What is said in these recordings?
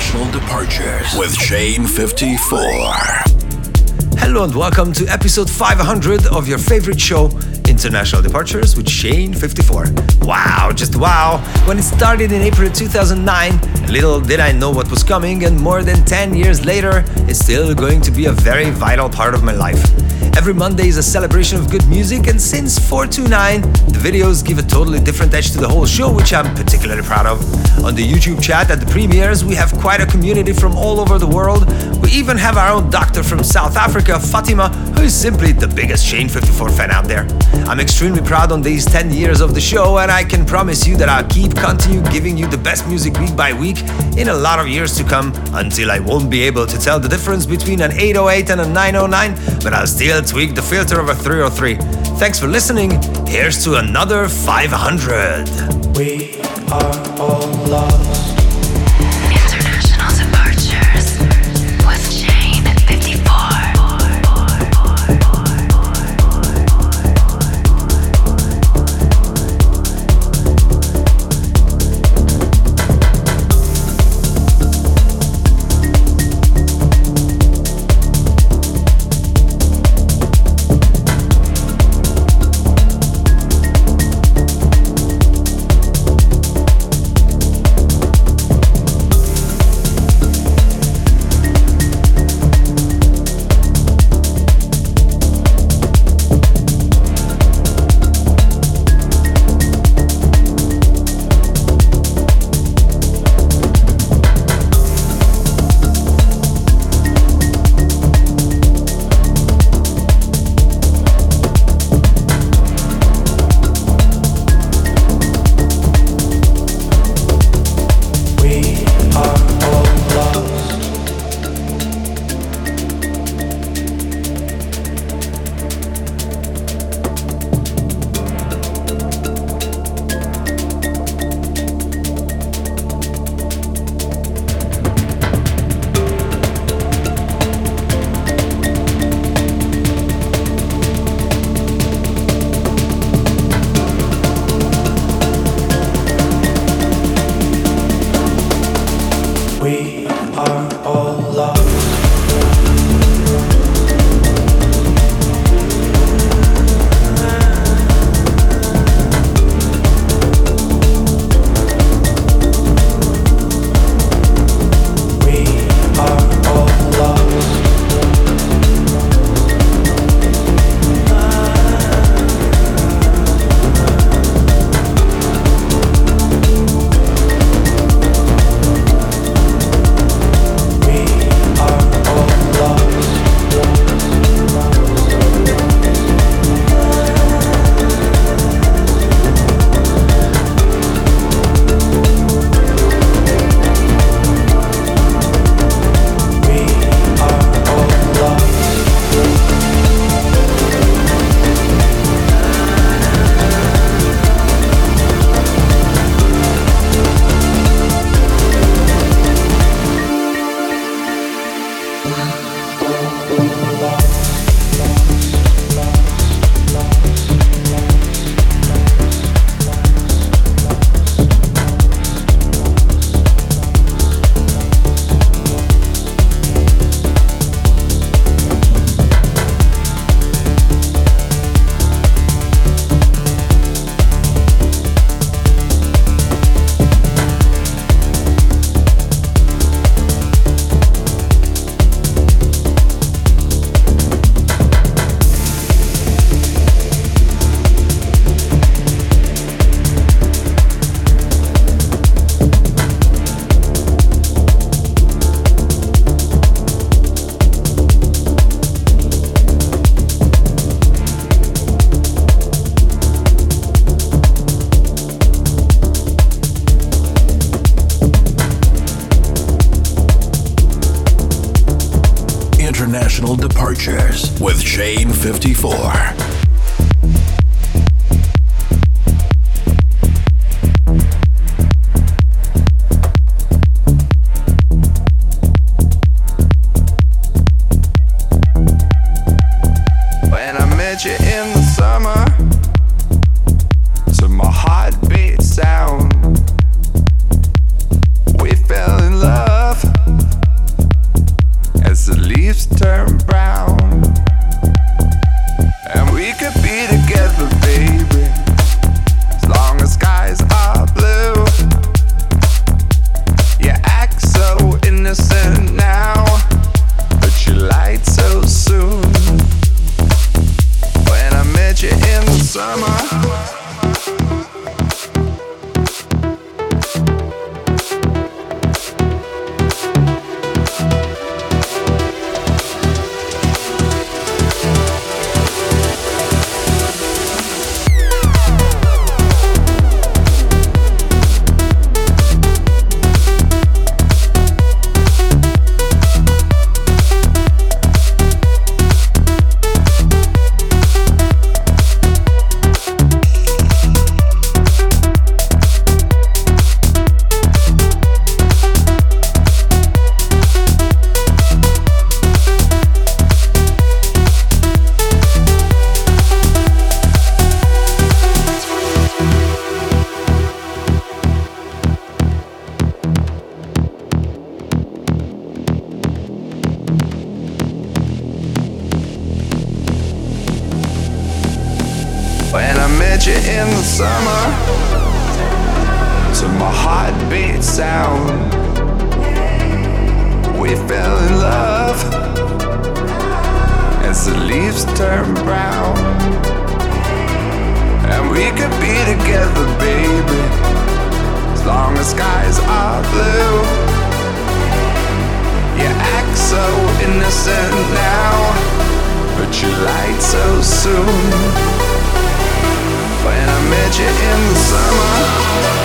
International Departures with Shane 54. Hello and welcome to episode 500 of your favorite show, International Departures with Shane 54. Wow, just wow. When it started in April 2009, little did I know what was coming, and more than 10 years later, it's still going to be a very vital part of my life. Every Monday is a celebration of good music, and since 429, the videos give a totally different edge to the whole show, which I'm particularly proud of. On the YouTube chat at the premieres, we have quite a community from all over the world. We even have our own doctor from South Africa, Fatima, who is simply the biggest Shane 54 fan out there. I'm extremely proud on these 10 years of the show, and I can promise you that I'll continue giving you the best music week by week in a lot of years to come, until I won't be able to tell the difference between an 808 and a 909, but I'll still tweak the filter of a 303. Thanks for listening. Here's to another 500. We are all lost. International Departures with Shane 54. International Departures with Shane 54. When I met you in the summer, to my heartbeat sound, we fell in love. the summer, to my heartbeat sound. We fell in love as the leaves turn brown. And we could be together, baby, as long as skies are blue. You act so innocent now, but you lied so soon. When I met you in the summer,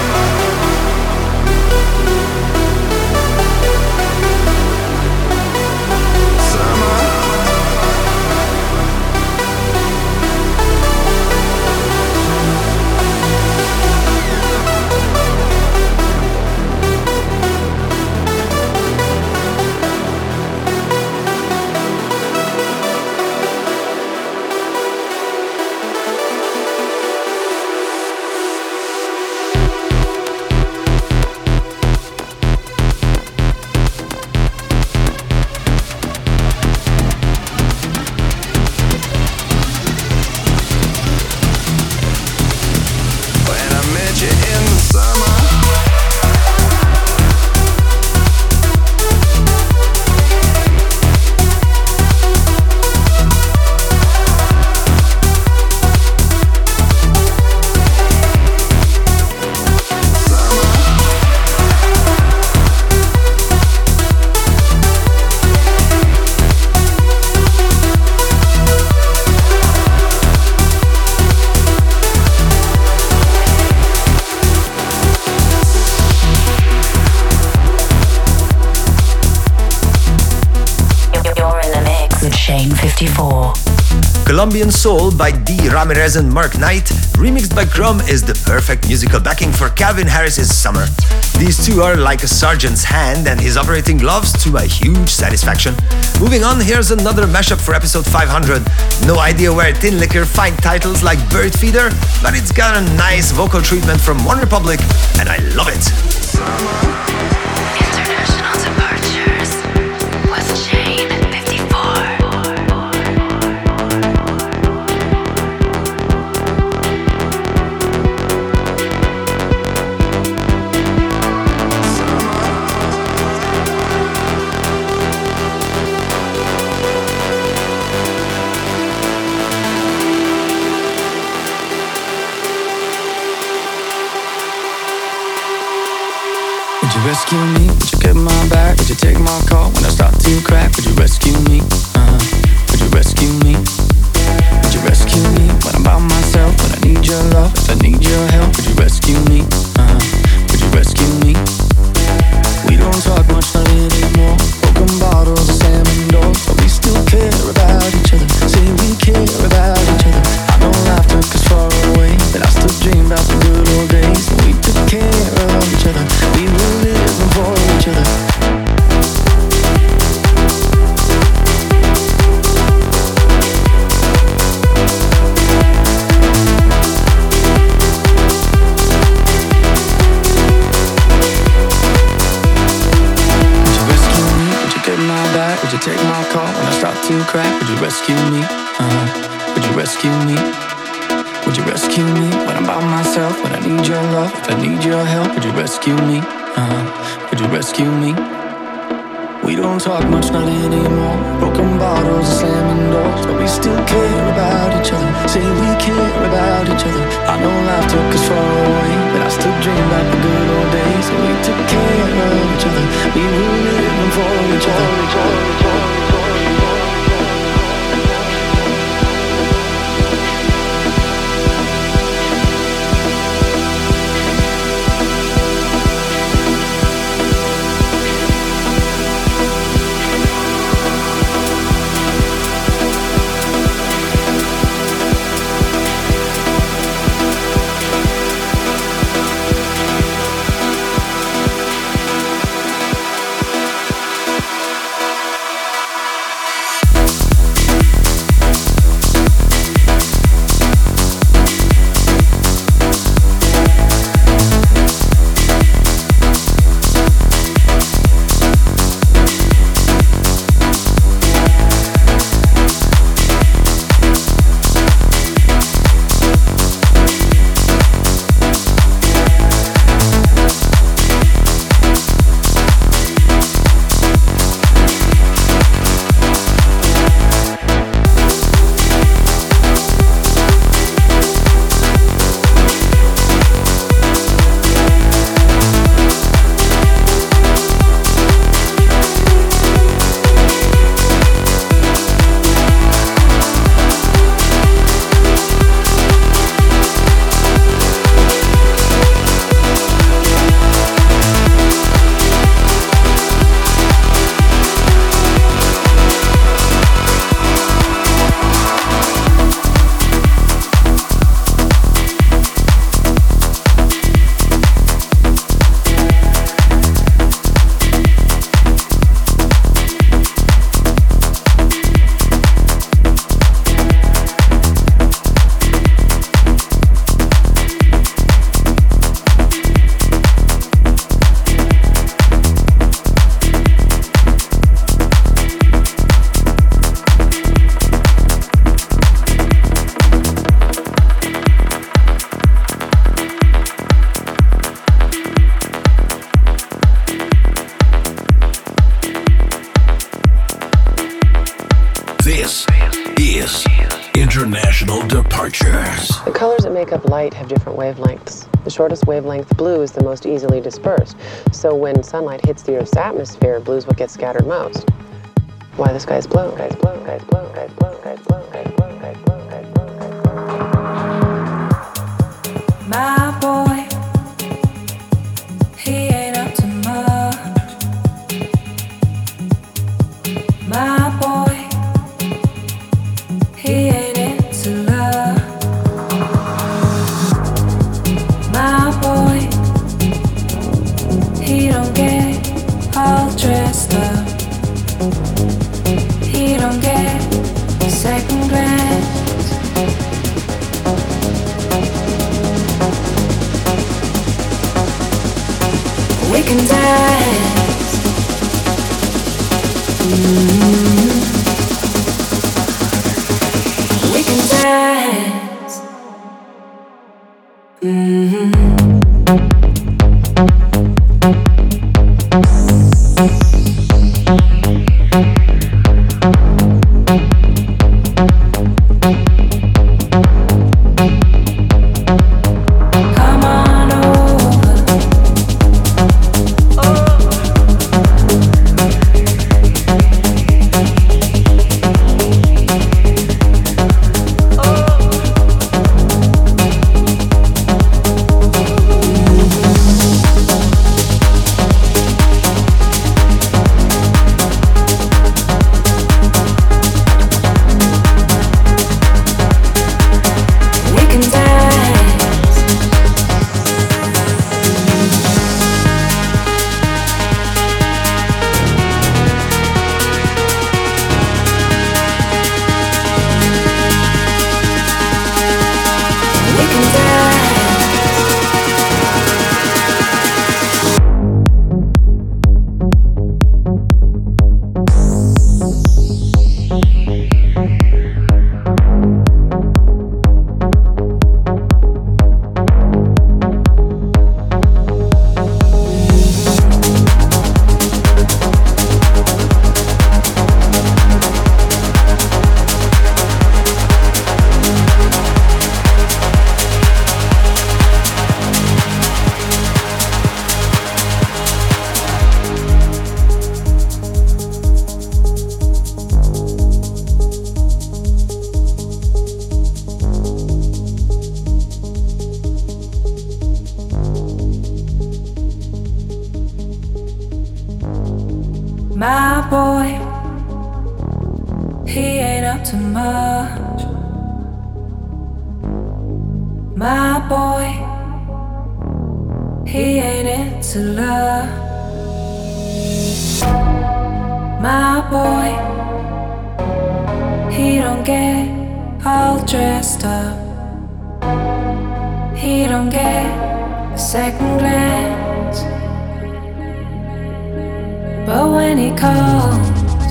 Colombian Soul by D. Ramirez and Mark Knight, remixed by Crumb, is the perfect musical backing for Calvin Harris's Summer. These two are like a sergeant's hand and his operating gloves, to my huge satisfaction. Moving on, here's another mashup for episode 500. No idea where Tin Liquor find titles like Bird Feeder, but it's got a nice vocal treatment from One Republic, and I love it. International Departures with Shane 54. Would you rescue me? Would you get my back? Would you take my call when I start to crack? Would you rescue me? Would you rescue me? Would you rescue me when I'm by myself? When I need your love, if I need your help? Would you rescue me? Would you rescue me? We don't talk much not anymore. Broken bottles and slamming doors, but we still care about each other. Say we care about each other. I know life took us far away, but I still dream about the good old days when we took care of each other. We were living for each other. Would you take my call when I start to crack? Would you rescue me? Would you rescue me? Would you rescue me when I'm by myself? When I need your love, if I need your help? Would you rescue me? Would you rescue me? We don't talk much not anymore. Broken bottles and slamming doors, but we still care about each other. Say we care about each other. I know life took us far away, but I still dream about the good old days when we took care of each other. We were living for each other. Departures. The colors that make up light have different wavelengths. The shortest wavelength, blue, is the most easily dispersed. So when sunlight hits the Earth's atmosphere, blue is what gets scattered most. Why the sky's blue, sky's blue, sky's blue, sky's blue, sky's blue, sky's blue, sky's blue, sky's blue, sky's blue. My boy, he ain't up to much. My boy, he ain't into love. My boy, he don't get all dressed up. He don't get a second glance. We can dance. We can dance. Come on over. We can dance. We can dance. My boy, he ain't up to much. My boy, he ain't into love. My boy, he don't get all dressed up. He don't get a second glance. But when he calls,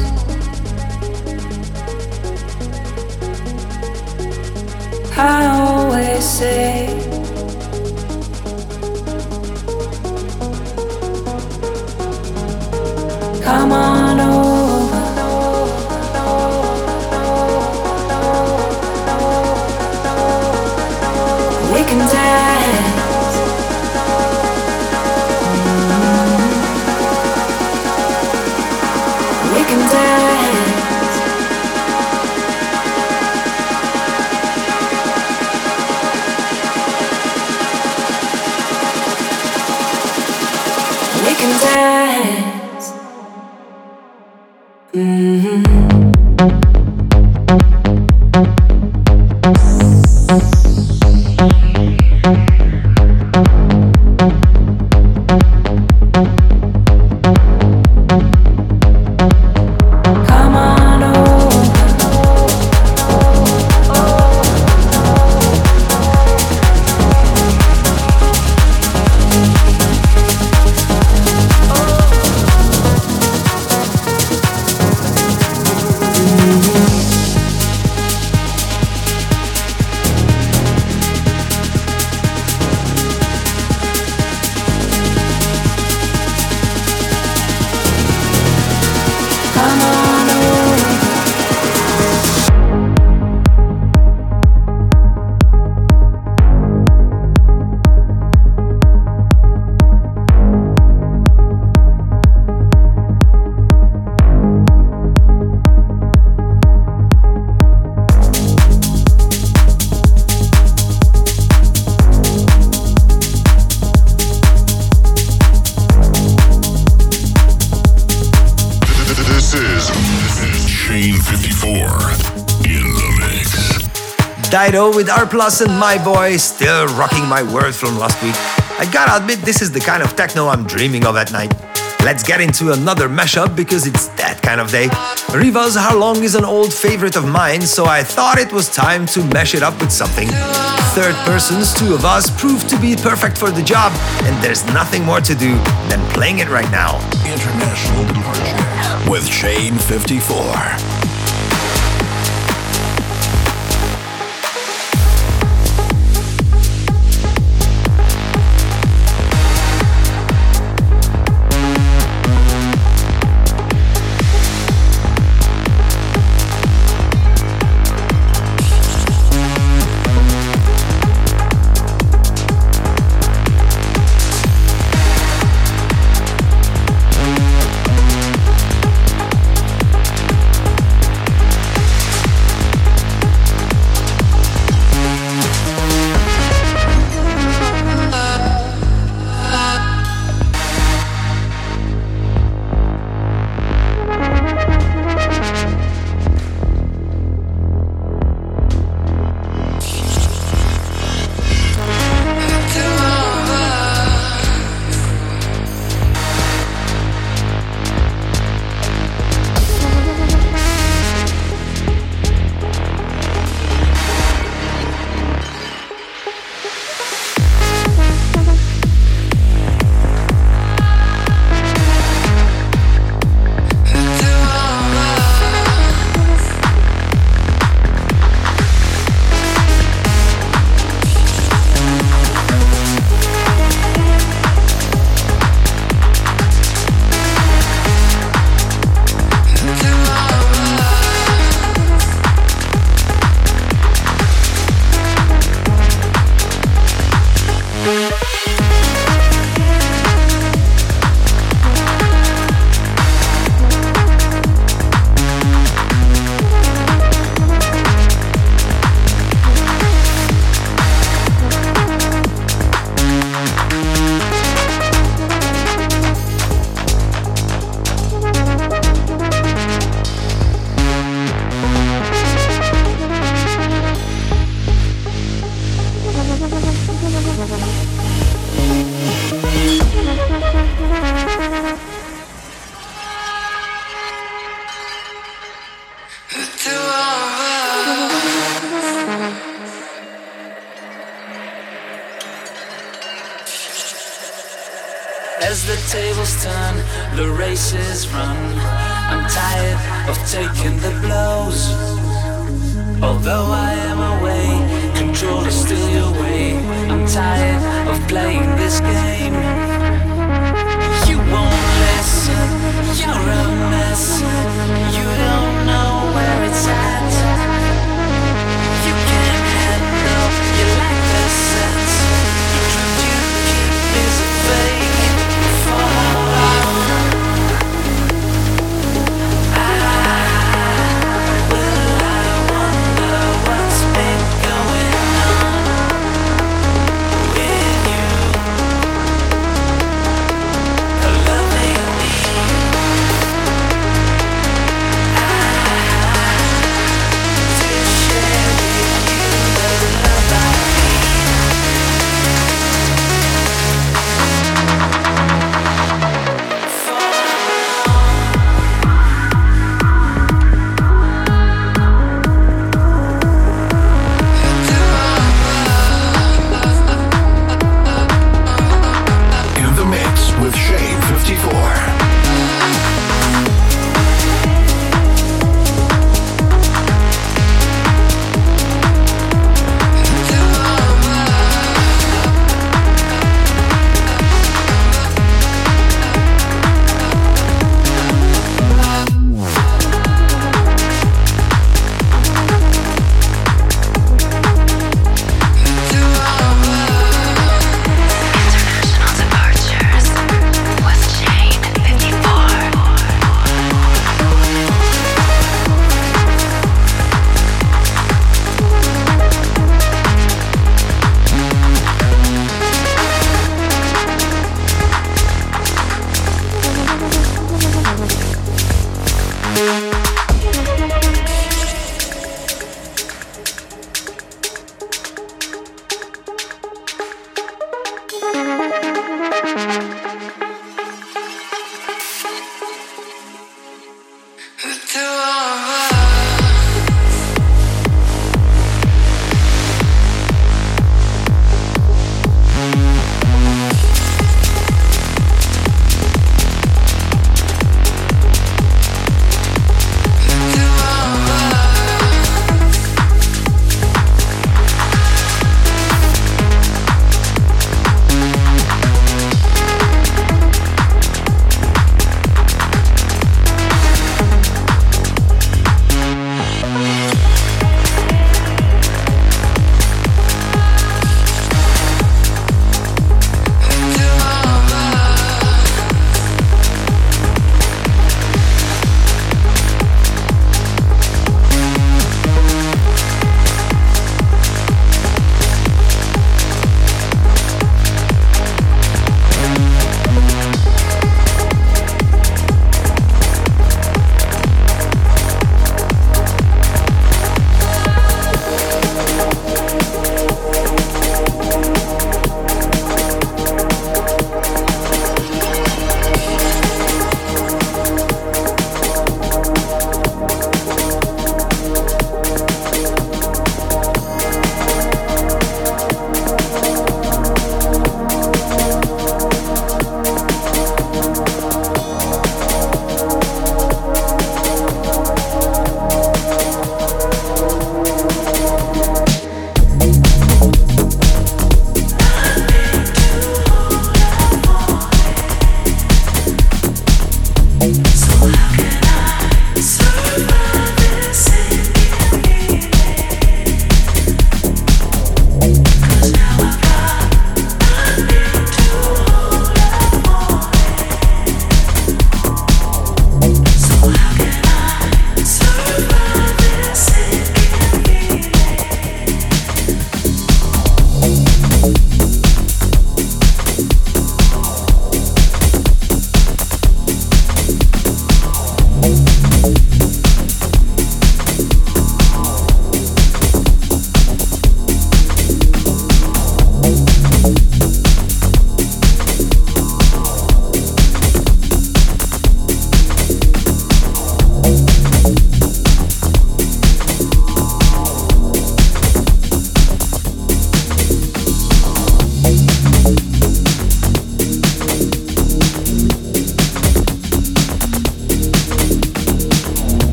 I always say, come on over. We can dance. We can dance. We can dance. Come on over. Dido with R Plus and My Boy, still rocking my word from last week. I gotta admit, this is the kind of techno I'm dreaming of at night. Let's get into another mashup because it's that kind of day. Riva's How Long is an old favorite of mine, so I thought it was time to mash it up with something. Third persons, two of us, proved to be perfect for the job, and there's nothing more to do than playing it right now. International Departure with Shane 54. As the tables turn, the races run. I'm tired of taking the blows. Although I am away, control is still your way. I'm tired of playing this game. You won't listen, you're a mess. You don't know where it's at. You can't handle, you lack the sense. The truth you keep is a fake.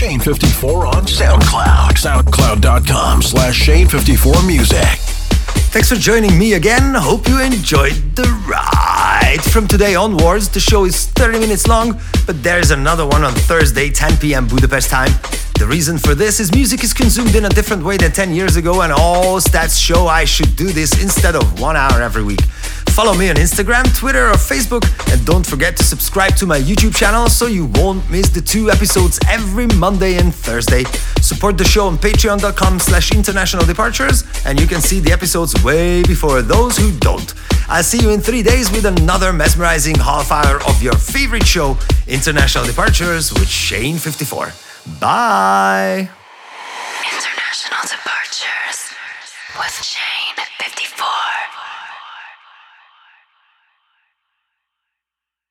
Shane54 on SoundCloud. SoundCloud.com/Shane54Music. Thanks for joining me again. Hope you enjoyed the ride. From today onwards, the show is 30 minutes long, but there's another one on Thursday, 10 p.m. Budapest time. The reason for this is music is consumed in a different way than 10 years ago, and all stats show I should do this instead of 1 hour every week. Follow me on Instagram, Twitter, or Facebook, and don't forget to subscribe to my YouTube channel so you won't miss the 2 episodes every Monday and Thursday. Support the show on patreon.com/international departures, and you can see the episodes way before those who don't. I'll see you in 3 days with another mesmerizing half hour of your favorite show, International Departures with Shane54. Bye! International Departures with Shane.